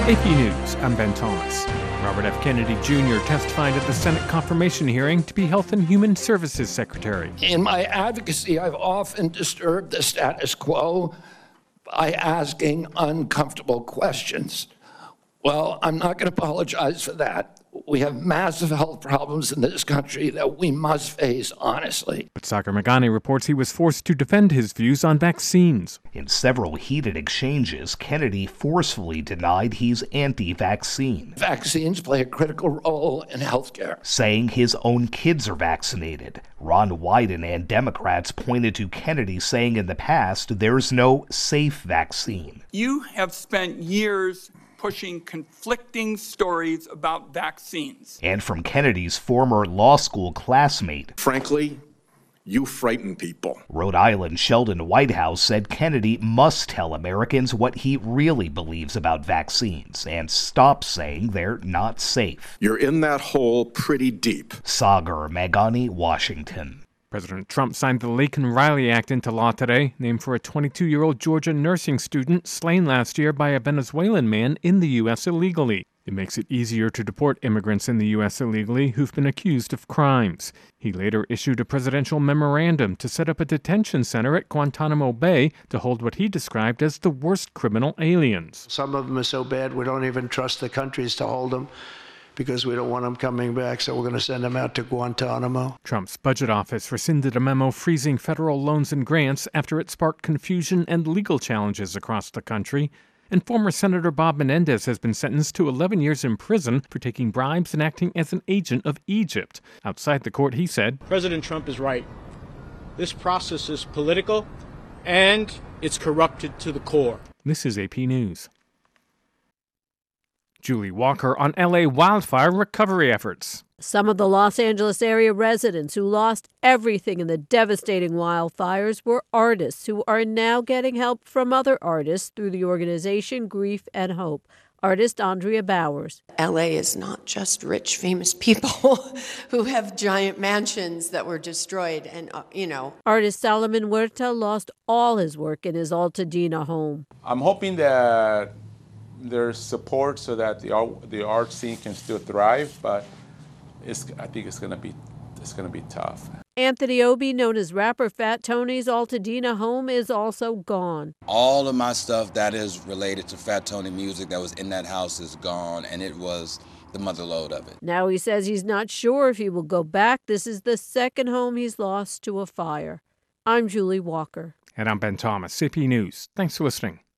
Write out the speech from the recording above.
AP News, I'm Ben Thomas. Robert F. Kennedy Jr. testified at the Senate confirmation hearing to be Health and Human Services Secretary. In my advocacy, I've often disturbed the status quo by asking uncomfortable questions. Well, I'm not going to apologize for that. We have massive health problems in this country that we must face honestly. But Sagar Meghani reports he was forced to defend his views on vaccines. In several heated exchanges, Kennedy forcefully denied he's anti-vaccine. Vaccines play a critical role in healthcare. Saying his own kids are vaccinated. Ron Wyden and Democrats pointed to Kennedy saying in the past there's no safe vaccine. You have spent years pushing conflicting stories about vaccines. And from Kennedy's former law school classmate. Frankly, you frighten people. Rhode Island Sheldon Whitehouse said Kennedy must tell Americans what he really believes about vaccines and stop saying they're not safe. You're in that hole pretty deep. Sagar Meghani, Washington. President Trump signed the Laken Riley Act into law today, named for a 22-year-old Georgia nursing student slain last year by a Venezuelan man in the U.S. illegally. It makes it easier to deport immigrants in the U.S. illegally who've been accused of crimes. He later issued a presidential memorandum to set up a detention center at Guantanamo Bay to hold what he described as the worst criminal aliens. Some of them are so bad we don't even trust the countries to hold them, because we don't want them coming back, so we're going to send them out to Guantanamo. Trump's budget office rescinded a memo freezing federal loans and grants after it sparked confusion and legal challenges across the country. And former Senator Bob Menendez has been sentenced to 11 years in prison for taking bribes and acting as an agent of Egypt. Outside the court, he said, President Trump is right. This process is political, and it's corrupted to the core. This is AP News. Julie Walker on LA wildfire recovery efforts. Some of the Los Angeles area residents who lost everything in the devastating wildfires were artists who are now getting help from other artists through the organization Grief and Hope. Artist Andrea Bowers. LA is not just rich, famous people who have giant mansions that were destroyed. And, Artist Solomon Huerta lost all his work in his Altadena home. I'm hoping that there's support so that the art scene can still thrive, but I think it's going to be tough. Anthony Obi, known as rapper Fat Tony's Altadena home, is also gone. All of my stuff that is related to Fat Tony music that was in that house is gone, and it was the motherlode of it. Now he says he's not sure if he will go back. This is the second home he's lost to a fire. I'm Julie Walker. And I'm Ben Thomas, AP News. Thanks for listening.